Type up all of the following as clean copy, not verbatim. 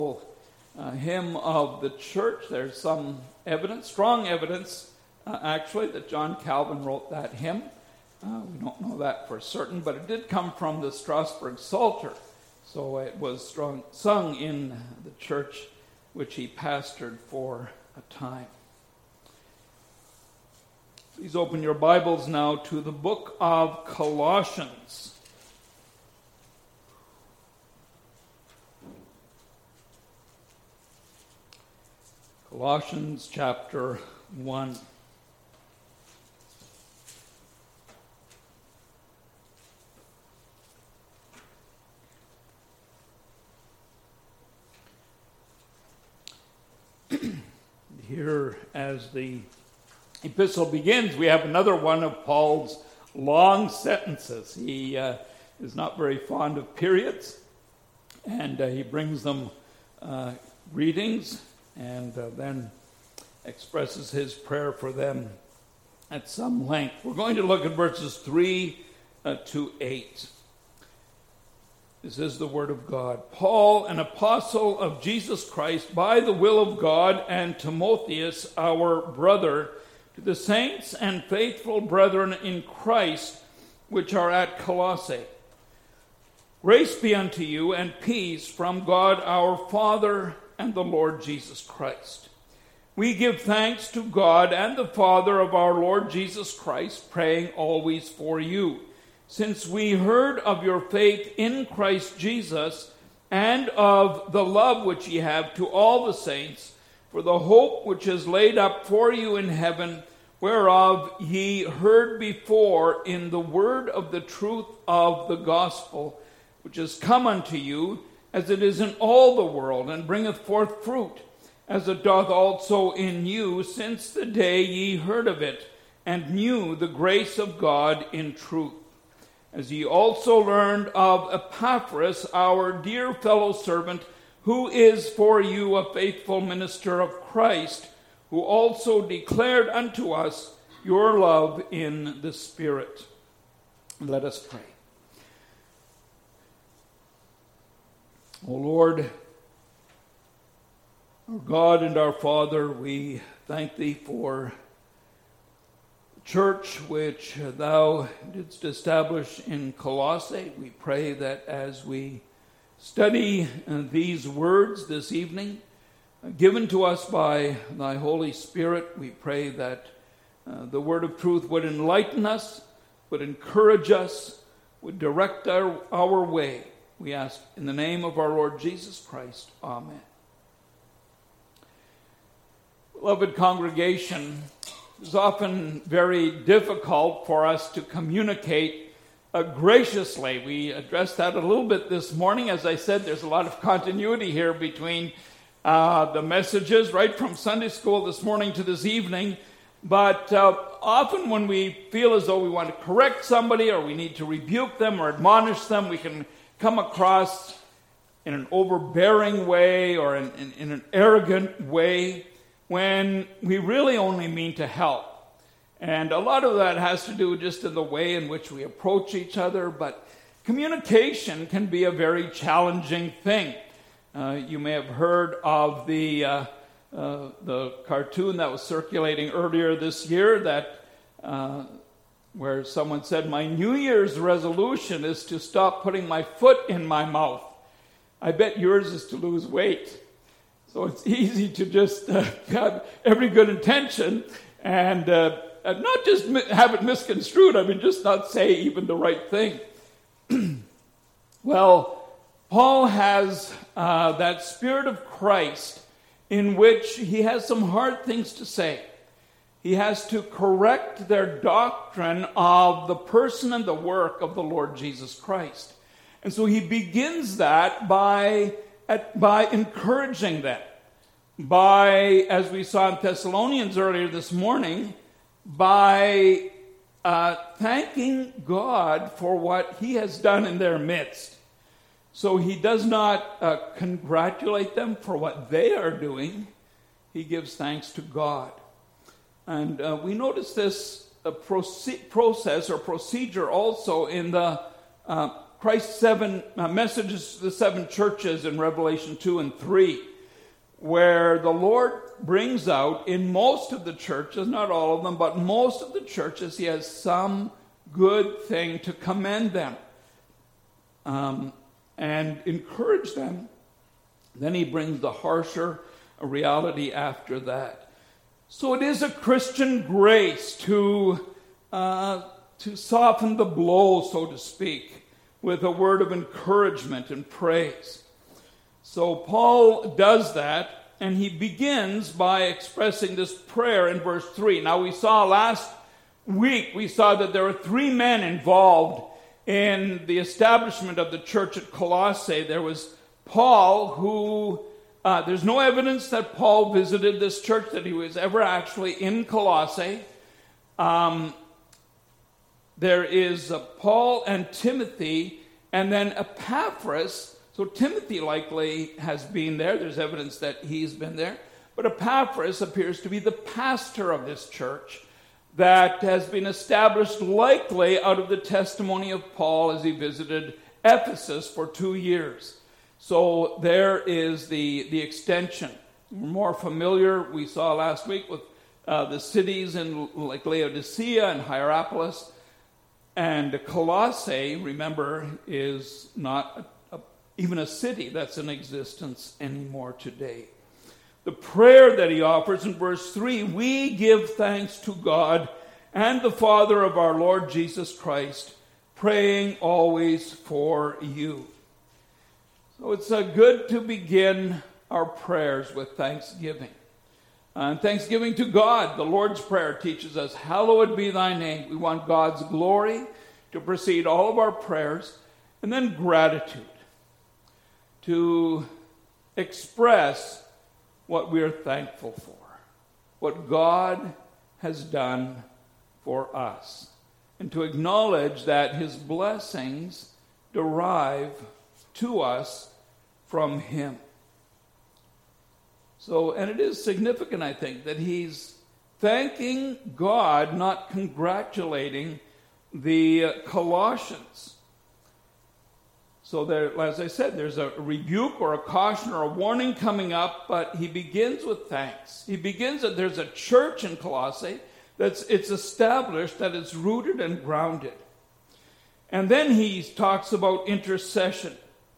hymn of the church. There's some evidence, strong evidence, actually, that John Calvin wrote that hymn. We don't know that for certain, but it did come from the Strasbourg Psalter. So it was sung in the church which he pastored for a time. Please open your Bibles now to the book of Colossians. Colossians chapter 1. Here, as the epistle begins, we have another one of Paul's long sentences. He is not very fond of periods, and he brings them greetings and then expresses his prayer for them at some length. We're going to look at verses 3 to 8. This is the word of God. Paul, an apostle of Jesus Christ, by the will of God, and Timotheus, our brother, to the saints and faithful brethren in Christ, which are at Colossae. Grace be unto you, and peace from God our Father and the Lord Jesus Christ. We give thanks to God and the Father of our Lord Jesus Christ, praying always for you, since we heard of your faith in Christ Jesus, and of the love which ye have to all the saints, for the hope which is laid up for you in heaven, whereof ye heard before in the word of the truth of the gospel, which is come unto you, as it is in all the world, and bringeth forth fruit, as it doth also in you, since the day ye heard of it, and knew the grace of God in truth. As ye also learned of Epaphras, our dear fellow servant, who is for you a faithful minister of Christ, who also declared unto us your love in the Spirit. Let us pray. O Lord, our God and our Father, we thank thee for church which thou didst establish in Colossae. We pray that as we study these words this evening, given to us by thy Holy Spirit, we pray that the word of truth would enlighten us, would encourage us, would direct our way. We ask in the name of our Lord Jesus Christ. Amen. Beloved congregation, it's often very difficult for us to communicate graciously. We addressed that a little bit this morning. As I said, there's a lot of continuity here between the messages right from Sunday school this morning to this evening. But often when we feel as though we want to correct somebody or we need to rebuke them or admonish them, we can come across in an overbearing way or in an arrogant way, when we really only mean to help. And a lot of that has to do just in the way in which we approach each other, but communication can be a very challenging thing. You may have heard of the cartoon that was circulating earlier this year that where someone said, "My New Year's resolution is to stop putting my foot in my mouth." I bet yours is to lose weight. So it's easy to just have every good intention and not just have it misconstrued, just not say even the right thing. Well, Paul has that Spirit of Christ in which he has some hard things to say. He has to correct their doctrine of the person and the work of the Lord Jesus Christ. And so he begins that by encouraging them, by, as we saw in Thessalonians earlier this morning, by thanking God for what he has done in their midst. So he does not congratulate them for what they are doing. He gives thanks to God. And we notice this process or procedure also in the Christ's 7 messages to the 7 churches in Revelation 2 and 3, where the Lord brings out in most of the churches, not all of them, but most of the churches, he has some good thing to commend them and encourage them. Then he brings the harsher reality after that. So it is a Christian grace to soften the blow, so to speak, with a word of encouragement and praise. So Paul does that, and he begins by expressing this prayer in verse 3. Now we saw last week, that there were 3 men involved in the establishment of the church at Colossae. There was Paul, who, there's no evidence that Paul visited this church, that he was ever actually in Colossae. There is Paul and Timothy, and then Epaphras. So Timothy likely has been there. There's evidence that he's been there. But Epaphras appears to be the pastor of this church that has been established likely out of the testimony of Paul as he visited Ephesus for 2 years. So there is the extension. We're more familiar, we saw last week, with the cities in like Laodicea and Hierapolis. And Colossae, remember, is not even a city that's in existence anymore today. The prayer that he offers in verse 3, we give thanks to God and the Father of our Lord Jesus Christ, praying always for you. So it's good to begin our prayers with thanksgiving. And thanksgiving to God. The Lord's Prayer teaches us, hallowed be thy name. We want God's glory to precede all of our prayers. And then gratitude, to express what we are thankful for, what God has done for us, and to acknowledge that his blessings derive to us from him. So, and it is significant, I think, that he's thanking God, not congratulating the Colossians. So there, as I said, there's a rebuke or a caution or a warning coming up, but he begins with thanks. He begins that there's a church in Colossae it's established, that it's rooted and grounded. And then he talks about intercession.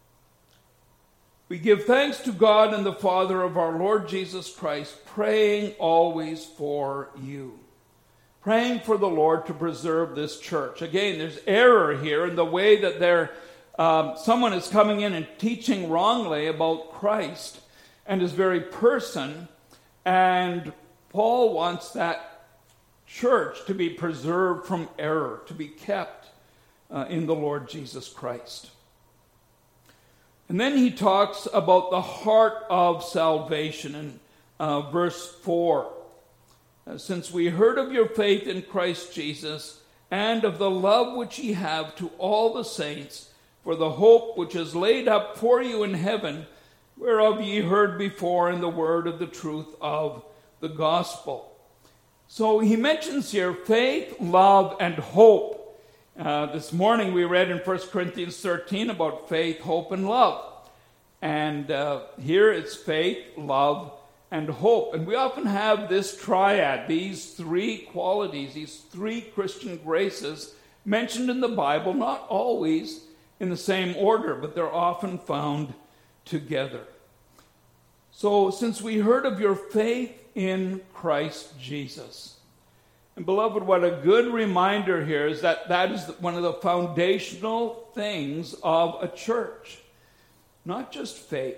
We give thanks to God and the Father of our Lord Jesus Christ, praying always for you. Praying for the Lord to preserve this church. Again, there's error here in the way that someone is coming in and teaching wrongly about Christ and his very person. And Paul wants that church to be preserved from error, to be kept in the Lord Jesus Christ. And then he talks about the heart of salvation in verse 4. Since we heard of your faith in Christ Jesus and of the love which ye have to all the saints, for the hope which is laid up for you in heaven, whereof ye heard before in the word of the truth of the gospel. So he mentions here faith, love, and hope. This morning we read in 1 Corinthians 13 about faith, hope, and love. And here it's faith, love, and hope. And we often have this triad, these 3 qualities, these 3 Christian graces mentioned in the Bible, not always in the same order, but they're often found together. So, since we heard of your faith in Christ Jesus, and beloved, what a good reminder here is that is one of the foundational things of a church. Not just faith.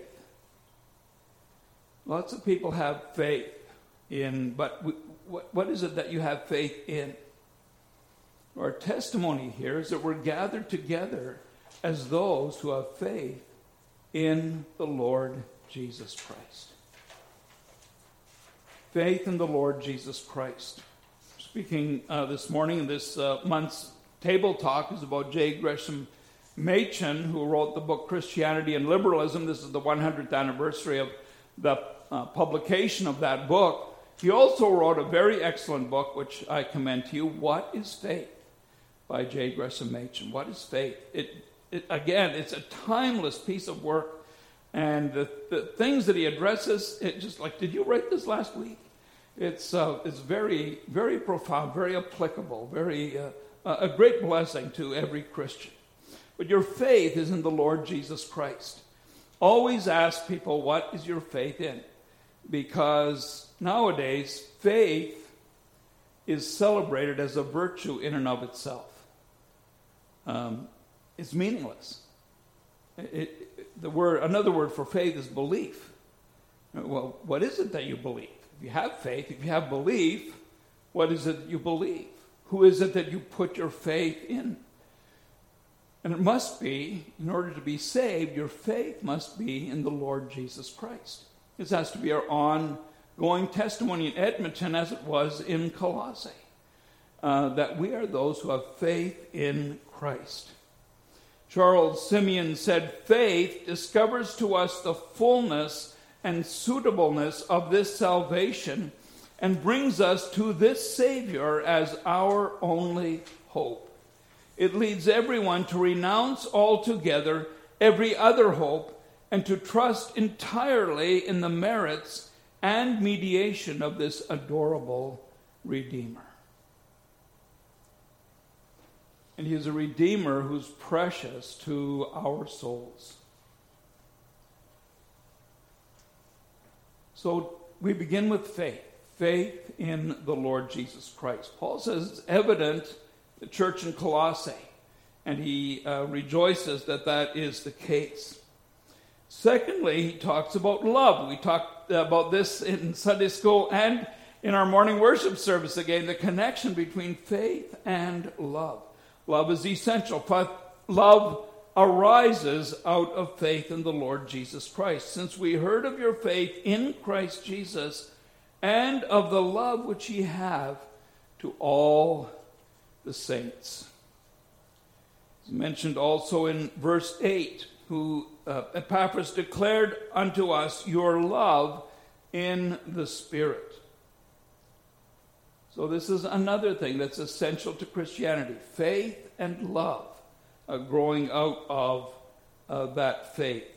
Lots of people have faith in, but what is it that you have faith in? Our testimony here is that we're gathered together as those who have faith in the Lord Jesus Christ. Faith in the Lord Jesus Christ. Speaking this morning, in this month's table talk is about J. Gresham Machen, who wrote the book Christianity and Liberalism. This is the 100th anniversary of the publication of that book. He also wrote a very excellent book, which I commend to you, What is Faith? By J. Gresham Machen. What is faith? it's a timeless piece of work. And the things that he addresses, it just like, did you write this last week? It's very, very profound, very applicable, very a great blessing to every Christian. But your faith is in the Lord Jesus Christ. Always ask people, what is your faith in? Because nowadays, faith is celebrated as a virtue in and of itself. It's meaningless. Another word for faith is belief. Well, what is it that you believe? If you have faith, if you have belief, what is it that you believe? Who is it that you put your faith in? And it must be, in order to be saved, your faith must be in the Lord Jesus Christ. This has to be our ongoing testimony in Edmonton as it was in Colossae, that we are those who have faith in Christ. Charles Simeon said, faith discovers to us the fullness and suitableness of this salvation and brings us to this Savior as our only hope. It leads everyone to renounce altogether every other hope and to trust entirely in the merits and mediation of this adorable Redeemer. And he is a Redeemer who's precious to our souls. So we begin with faith. Faith in the Lord Jesus Christ. Paul says it's evident the church in Colossae, and he rejoices that that is the case. Secondly, he talks about love. We talked about this in Sunday school and in our morning worship service again, the connection between faith and love. Love is essential. Love arises out of faith in the Lord Jesus Christ. Since we heard of your faith in Christ Jesus and of the love which ye have to all the saints. It's mentioned also in verse 8, who Epaphras declared unto us your love in the Spirit. So this is another thing that's essential to Christianity. Faith and love, growing out of that faith.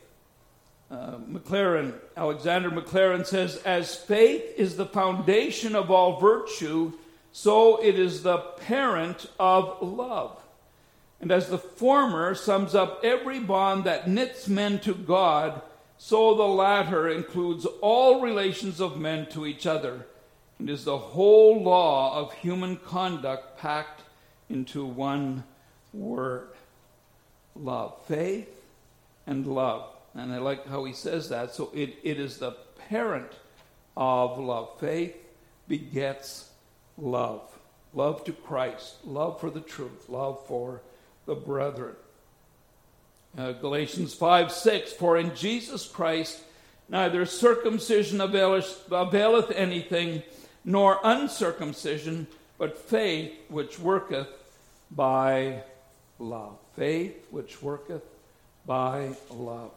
Alexander Maclaren says, as faith is the foundation of all virtue, so it is the parent of love. And as the former sums up every bond that knits men to God, so the latter includes all relations of men to each other, and is the whole law of human conduct packed into one word. Love. Faith and love. And I like how he says that. So it is the parent of love. Faith begets love. Love to Christ. Love for the truth. Love for the brethren. Galatians 5:6, for in Jesus Christ neither circumcision availeth anything, nor uncircumcision, but faith which worketh by love. Faith which worketh by love.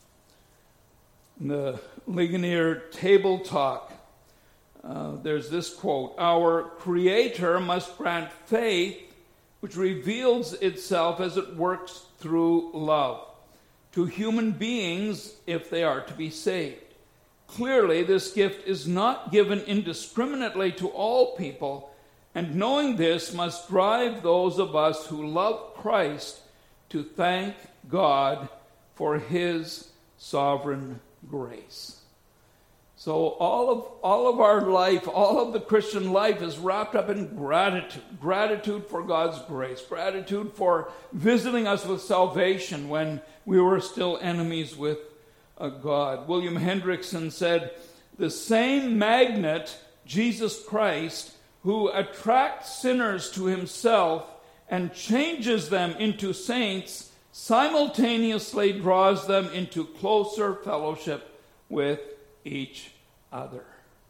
In the Ligonier Table Talk, there's this quote, our Creator must grant faith which reveals itself as it works through love to human beings if they are to be saved. Clearly, this gift is not given indiscriminately to all people, and knowing this must drive those of us who love Christ to thank God for his sovereign grace. So all of our life, all of the Christian life is wrapped up in gratitude. Gratitude for God's grace. Gratitude for visiting us with salvation when we were still enemies with God. William Hendrickson said, the same magnet, Jesus Christ, who attracts sinners to himself and changes them into saints, simultaneously draws them into closer fellowship with each other.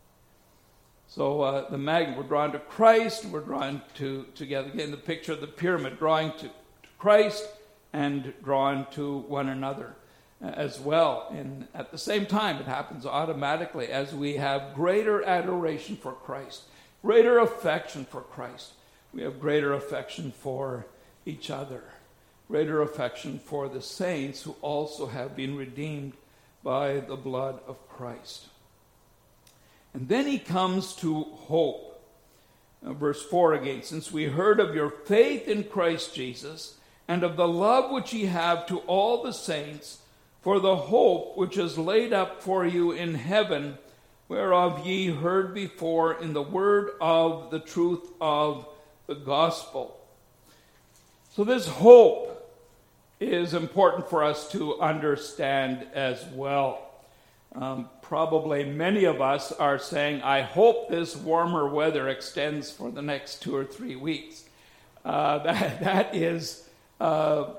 So the magnet, we're drawn to Christ, we're drawn together. Again, the picture of the pyramid, drawing to Christ and drawn to one another as well. And at the same time, it happens automatically as we have greater adoration for Christ, greater affection for Christ. We have greater affection for each other. greater affection for the saints who also have been redeemed by the blood of Christ. And then he comes to hope. Verse 4 again, since we heard of your faith in Christ Jesus and of the love which ye have to all the saints, for the hope which is laid up for you in heaven, whereof ye heard before in the word of the truth of the gospel. So this hope is important for us to understand as well. Probably many of us are saying, I hope this warmer weather extends for the next 2 or 3 weeks. That is an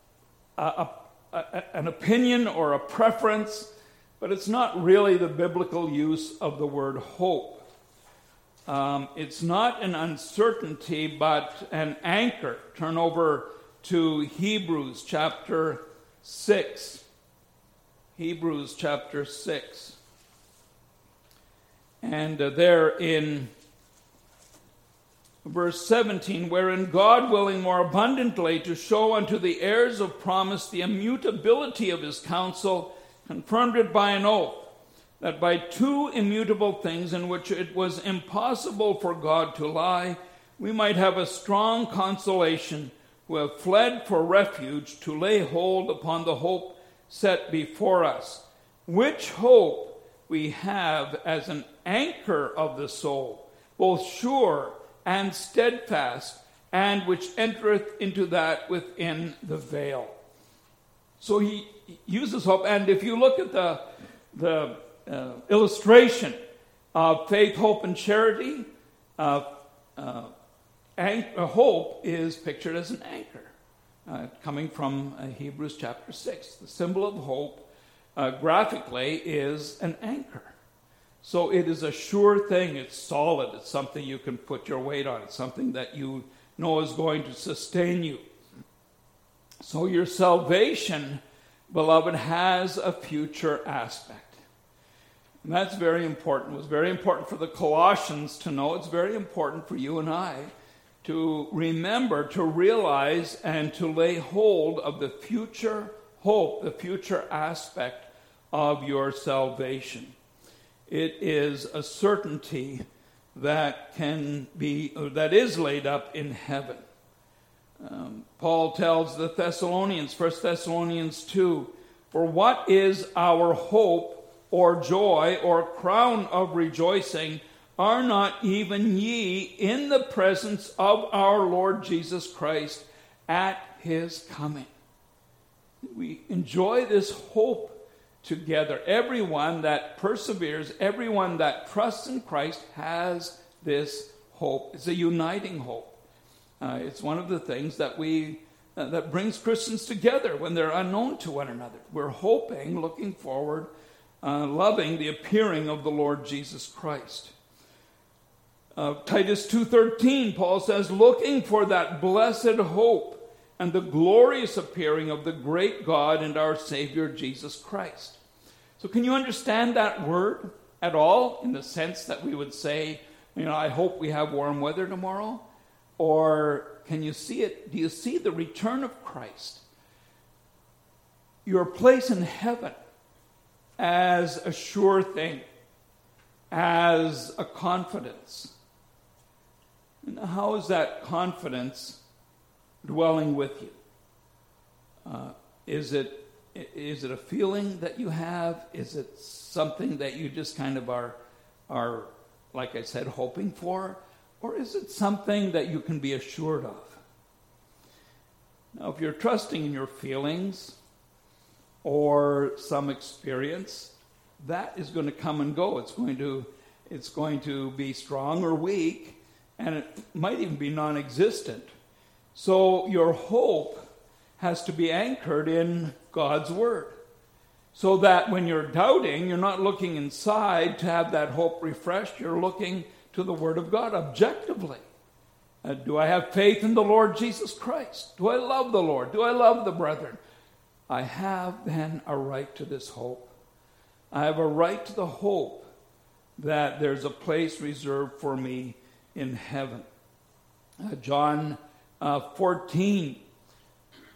opinion or a preference, but it's not really the biblical use of the word hope. It's not an uncertainty, but an anchor. Turn over to Hebrews chapter 6. Hebrews chapter 6. And there in verse 17, wherein God willing more abundantly to show unto the heirs of promise the immutability of his counsel, confirmed it by an oath, that by two immutable things in which it was impossible for God to lie, we might have a strong consolation who have fled for refuge to lay hold upon the hope set before us, which hope we have as an anchor of the soul, both sure and steadfast, and which entereth into that within the veil. So he uses hope, and if you look at the illustration of faith, hope, and charity, hope is pictured as an anchor, coming from Hebrews chapter 6. The symbol of hope graphically is an anchor. So it is a sure thing. It's solid. It's something you can put your weight on. It's something that you know is going to sustain you. So your salvation, beloved, has a future aspect. And that's very important. It was very important for the Colossians to know. It's very important for you and I to remember, to realize, and to lay hold of the future hope, the future aspect of your salvation. It is a certainty that is laid up in heaven. Paul tells the Thessalonians, 1 Thessalonians 2, for what is our hope or joy or crown of rejoicing? Are not even ye in the presence of our Lord Jesus Christ at his coming? We enjoy this hope together. Everyone that perseveres, everyone that trusts in Christ has this hope. It's a uniting hope. It's one of the things that that brings Christians together when they're unknown to one another. We're hoping, looking forward, loving the appearing of the Lord Jesus Christ. Titus 2:13, Paul says, looking for that blessed hope and the glorious appearing of the great God and our Savior Jesus Christ. So can you understand that word at all, in the sense that we would say, I hope we have warm weather tomorrow? Or can you see it? Do you see the return of Christ, your place in heaven, as a sure thing, as a confidence? And how is that confidence dwelling with you? Is it a feeling that you have? Is it something that you just kind of are, like I said, hoping for? Or is it something that you can be assured of? Now, if you're trusting in your feelings or some experience, that is going to come and go. It's going to be strong or weak, and it might even be non-existent. So your hope has to be anchored in God's Word, so that when you're doubting, you're not looking inside to have that hope refreshed. You're looking to the Word of God objectively. Do I have faith in the Lord Jesus Christ? Do I love the Lord? Do I love the brethren? I have then a right to this hope. I have a right to the hope that there's a place reserved for me in heaven. John 14,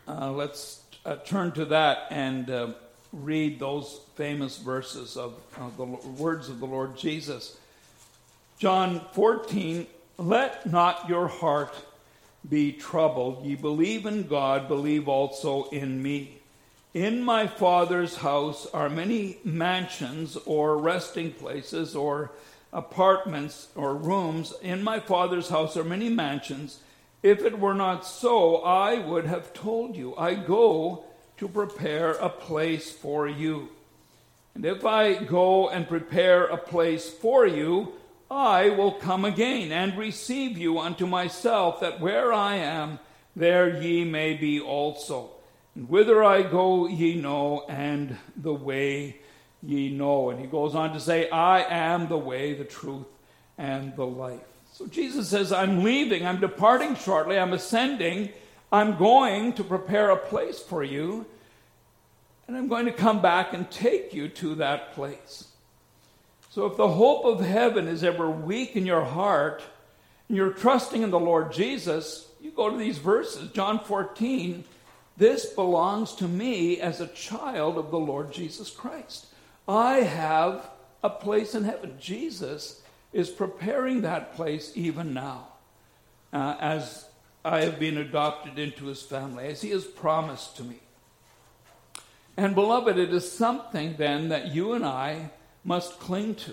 let's turn to that and read those famous verses of the words of the Lord Jesus. John 14, let not your heart be troubled. Ye believe in God, believe also in me. In my Father's house are many mansions or resting places or apartments or rooms. In my Father's house are many mansions. If it were not so, I would have told you. I go to prepare a place for you. And if I go and prepare a place for you, I will come again and receive you unto myself, that where I am, there ye may be also. And whither I go ye know, and the way ye know. And he goes on to say, I am the way, the truth, and the life. So Jesus says, I'm leaving, I'm departing shortly, I'm ascending, I'm going to prepare a place for you, and I'm going to come back and take you to that place. So if the hope of heaven is ever weak in your heart, and you're trusting in the Lord Jesus, you go to these verses, John 14, this belongs to me as a child of the Lord Jesus Christ. I have a place in heaven. Jesus is preparing that place even now, as I have been adopted into his family, as he has promised to me. And beloved, it is something then that you and I must cling to.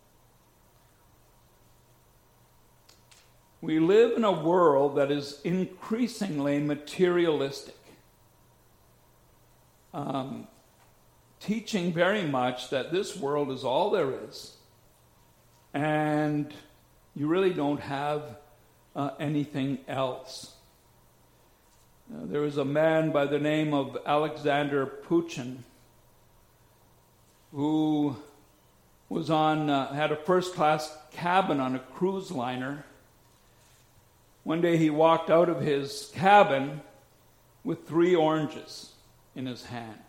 We live in a world that is increasingly materialistic, teaching very much that this world is all there is, and you really don't have anything else. There was a man by the name of Alexander Puchin who was had a first-class cabin on a cruise liner. One day he walked out of his cabin with 3 oranges in his hand.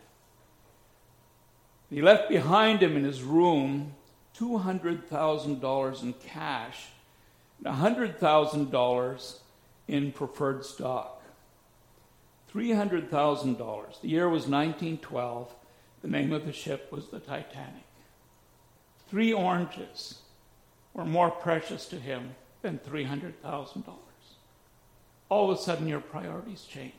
He left behind him in his room $200,000 in cash and $100,000 in preferred stock. $300,000. The year was 1912. The name of the ship was the Titanic. 3 oranges were more precious to him than $300,000. All of a sudden, your priorities change.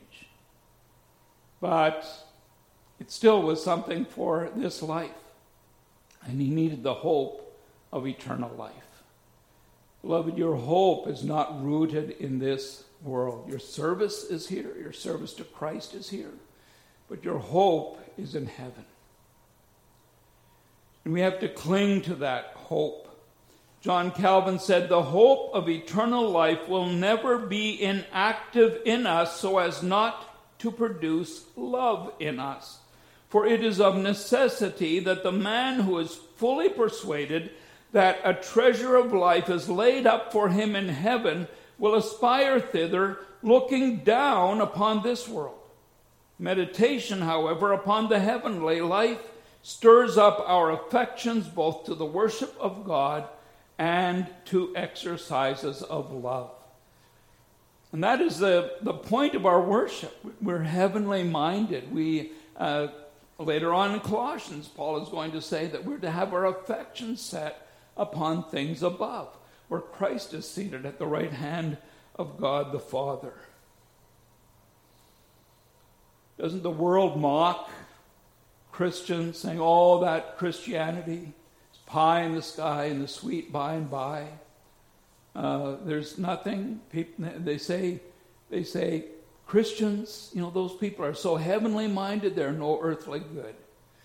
But it still was something for this life. And he needed the hope of eternal life. Beloved, your hope is not rooted in this world. Your service is here. Your service to Christ is here. But your hope is in heaven. And we have to cling to that hope. John Calvin said, the hope of eternal life will never be inactive in us so as not to produce love in us. For it is of necessity that the man who is fully persuaded that a treasure of life is laid up for him in heaven will aspire thither, looking down upon this world. Meditation, however, upon the heavenly life stirs up our affections both to the worship of God and to exercises of love. And that is the point of our worship. We're heavenly minded. We later on in Colossians, Paul is going to say that we're to have our affections set upon things above, where Christ is seated at the right hand of God the Father. Doesn't the world mock Christians, saying, oh, that Christianity is pie in the sky and the sweet by and by? There's nothing. People, they say Christians, those people are so heavenly minded, they're no earthly good.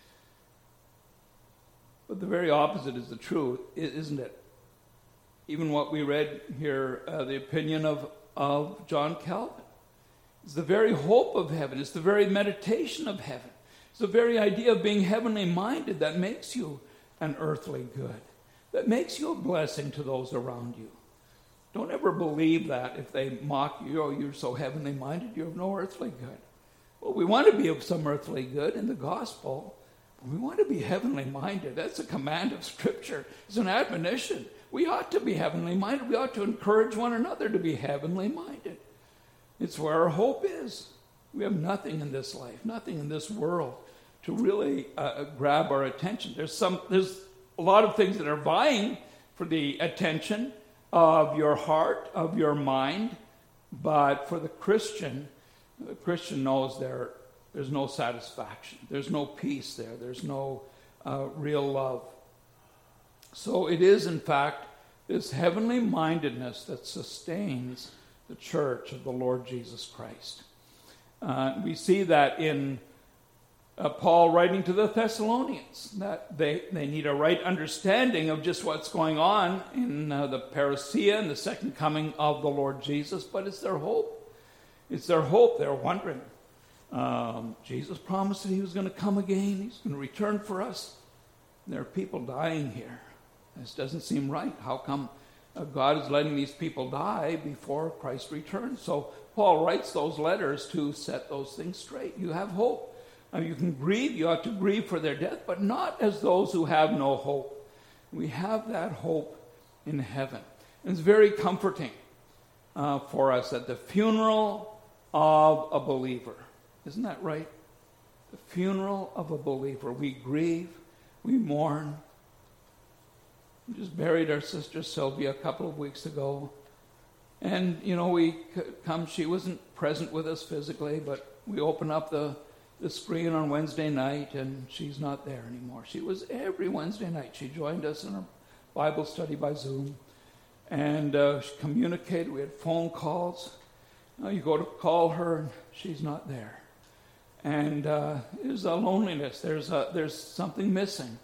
But the very opposite is the truth, isn't it? Even what we read here, the opinion of John Calvin. It's the very hope of heaven. It's the very meditation of heaven. It's the very idea of being heavenly minded that makes you an earthly good, that makes you a blessing to those around you. Don't ever believe that if they mock you, oh, you're so heavenly minded, you're of no earthly good. Well, we want to be of some earthly good in the gospel. We want to be heavenly minded. That's a command of Scripture. It's an admonition. We ought to be heavenly minded. We ought to encourage one another to be heavenly minded. It's where our hope is. We have nothing in this life, nothing in this world to really grab our attention. There's a lot of things that are vying for the attention of your heart, of your mind, but for the Christian knows there's no satisfaction. There's no peace there. There's no real love. So it is, in fact, this heavenly mindedness that sustains the church of the Lord Jesus Christ. We see that in Paul writing to the Thessalonians, that they need a right understanding of just what's going on in the parousia and the second coming of the Lord Jesus, but it's their hope. It's their hope. They're wondering. Jesus promised that he was going to come again. He's going to return for us. There are people dying here. This doesn't seem right. How come God is letting these people die before Christ returns? So Paul writes those letters to set those things straight. You have hope. You can grieve. You ought to grieve for their death, but not as those who have no hope. We have that hope in heaven. And it's very comforting for us at the funeral of a believer. Isn't that right? The funeral of a believer. We grieve. We mourn. We just buried our sister Sylvia a couple of weeks ago. And, we come. She wasn't present with us physically, but we open up the screen on Wednesday night, and she's not there anymore. She was every Wednesday night. She joined us in a Bible study by Zoom, and she communicated. We had phone calls. You go to call her, and she's not there. And there's a loneliness. There's something missing.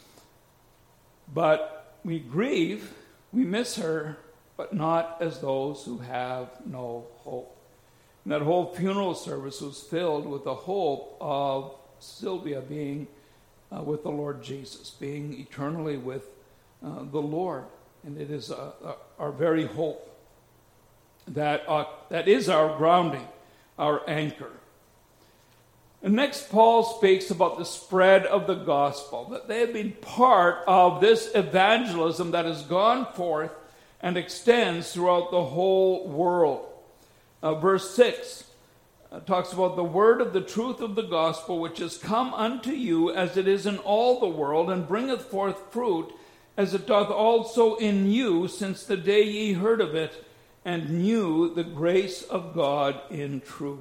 But we grieve. We miss her, but not as those who have no hope. And that whole funeral service was filled with the hope of Sylvia being with the Lord Jesus, being eternally with the Lord. And it is our very hope that is our grounding, our anchor. And next, Paul speaks about the spread of the gospel, that they have been part of this evangelism that has gone forth and extends throughout the whole world. Verse 6 talks about the word of the truth of the gospel, which is come unto you as it is in all the world, and bringeth forth fruit, as it doth also in you, since the day ye heard of it, and knew the grace of God in truth.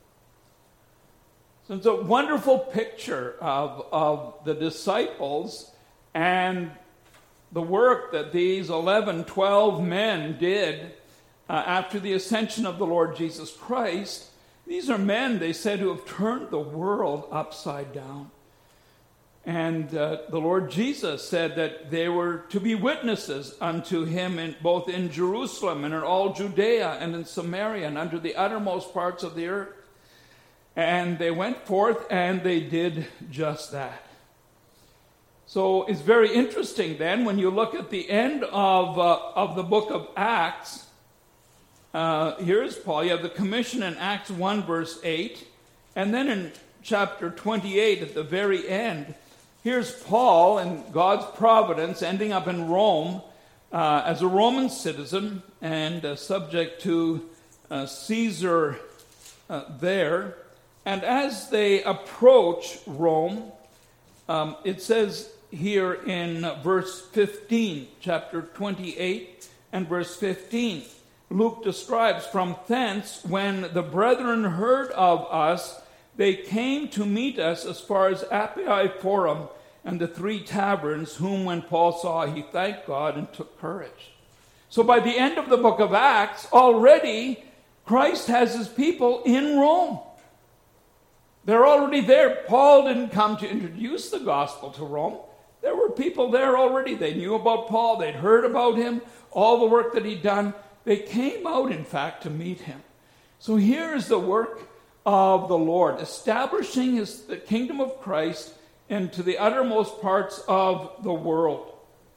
So it's a wonderful picture of the disciples and the work that these 12 men did after the ascension of the Lord Jesus Christ. These are men, they said, who have turned the world upside down. And the Lord Jesus said that they were to be witnesses unto him both in Jerusalem and in all Judea and in Samaria and unto the uttermost parts of the earth. And they went forth and they did just that. So it's very interesting then when you look at the end of the book of Acts. Here's Paul. You have the commission in Acts 1 verse 8. And then in chapter 28 at the very end, here's Paul in God's providence ending up in Rome as a Roman citizen and subject to Caesar there. And as they approach Rome, it says here in verse 15, chapter 28 and verse 15, Luke describes, from thence, when the brethren heard of us, they came to meet us as far as Appii Forum and the 3 taverns, whom when Paul saw, he thanked God and took courage. So by the end of the book of Acts, already Christ has his people in Rome. They're already there. Paul didn't come to introduce the gospel to Rome. There were people there already. They knew about Paul. They'd heard about him, all the work that he'd done. They came out, in fact, to meet him. So here's the work of the Lord, establishing the kingdom of Christ into the uttermost parts of the world.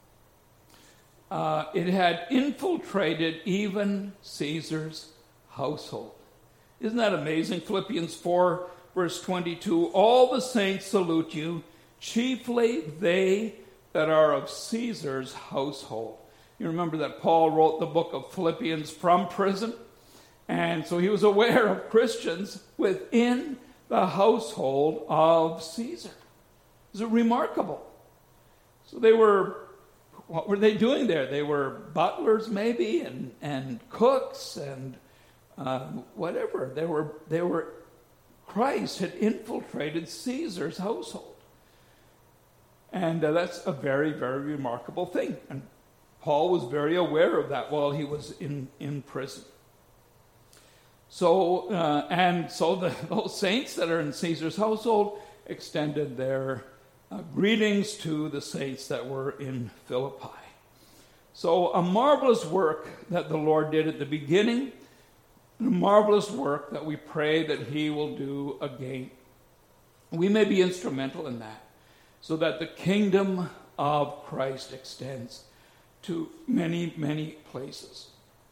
It had infiltrated even Caesar's household. Isn't that amazing? Philippians 4, verse 22, all the saints salute you, chiefly they that are of Caesar's household. You remember that Paul wrote the book of Philippians from prison, And so he was aware of Christians within the household of Caesar. It was remarkable. So what were they doing there? They were butlers maybe, and cooks, and whatever. They were. Christ had infiltrated Caesar's household. And that's a very, very remarkable thing. And Paul was very aware of that while he was in prison. So, those saints that are in Caesar's household extended their greetings to the saints that were in Philippi. So, a marvelous work that the Lord did at the beginning, and a marvelous work that we pray that he will do again. We may be instrumental in that, so that the kingdom of Christ extends to many, many places.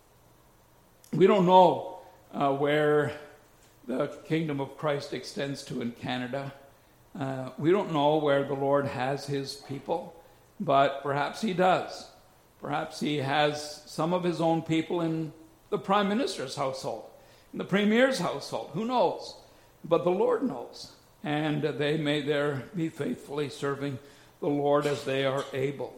We don't know where the kingdom of Christ extends to in Canada. We don't know where the Lord has his people, but perhaps he does. Perhaps he has some of his own people in the Prime Minister's household, in the Premier's household. Who knows? But the Lord knows. And they may there be faithfully serving the Lord as they are able.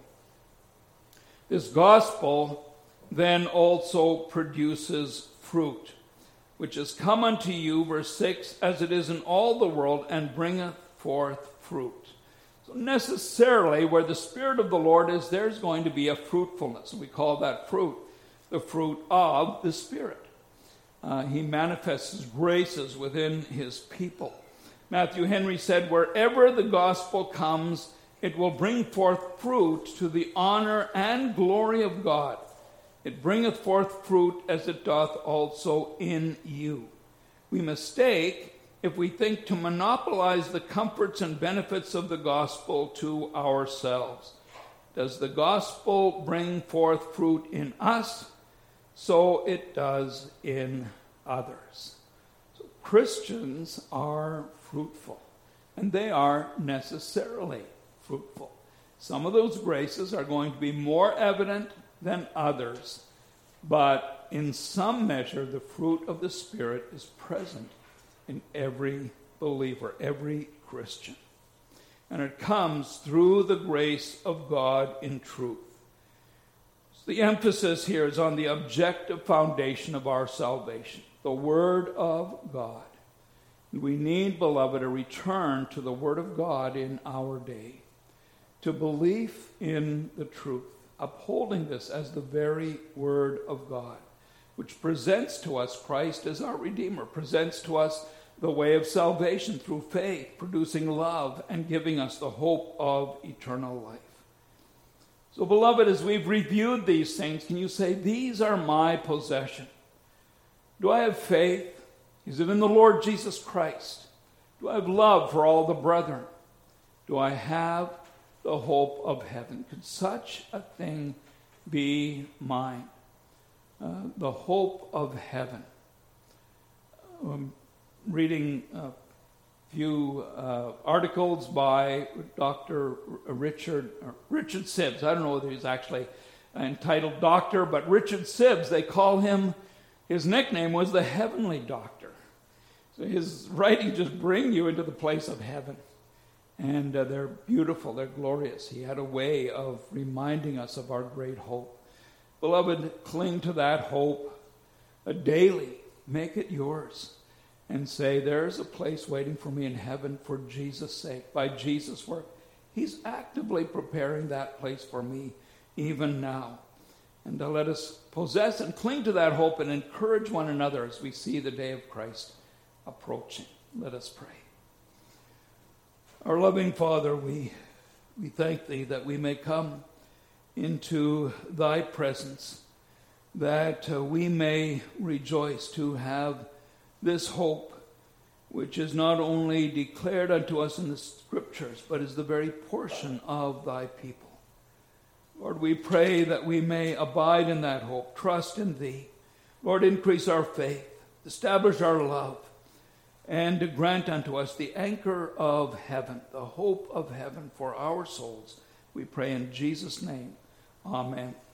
This gospel then also produces fruit, which is come unto you, verse 6, as it is in all the world, and bringeth forth fruit. So necessarily, where the Spirit of the Lord is, there's going to be a fruitfulness. We call that fruit the fruit of the Spirit. He manifests his graces within his people. Matthew Henry said, wherever the gospel comes, it will bring forth fruit to the honor and glory of God. It bringeth forth fruit as it doth also in you. We mistake if we think to monopolize the comforts and benefits of the gospel to ourselves. Does the gospel bring forth fruit in us? So it does in others. So Christians are fruitful, and they are necessarily fruitful. Some of those graces are going to be more evident than others, but in some measure the fruit of the Spirit is present in every believer, every Christian. And it comes through the grace of God in truth. So the emphasis here is on the objective foundation of our salvation, the Word of God. We need, beloved, a return to the Word of God in our day, to belief in the truth, upholding this as the very Word of God, which presents to us Christ as our Redeemer, presents to us the way of salvation through faith, producing love and giving us the hope of eternal life. So, beloved, as we've reviewed these things, can you say, these are my possession? Do I have faith? Is it in the Lord Jesus Christ? Do I have love for all the brethren? Do I have the hope of heaven? Could such a thing be mine? The hope of heaven. Reading a few articles by Dr. Richard Sibbes. I don't know whether he's actually entitled doctor, but Richard Sibbes, they call him, his nickname was the Heavenly Doctor. So his writings just bring you into the place of heaven. And they're beautiful, they're glorious. He had a way of reminding us of our great hope. Beloved, cling to that hope daily. Make it yours. And say, there's a place waiting for me in heaven for Jesus' sake, by Jesus' work. He's actively preparing that place for me even now. And let us possess and cling to that hope and encourage one another as we see the day of Christ approaching. Let us pray. Our loving Father, we thank Thee that we may come into Thy presence, that we may rejoice to have this hope, which is not only declared unto us in the Scriptures, but is the very portion of Thy people. Lord, we pray that we may abide in that hope, trust in Thee. Lord, increase our faith, establish our love, and grant unto us the anchor of heaven, the hope of heaven for our souls. We pray in Jesus' name. Amen.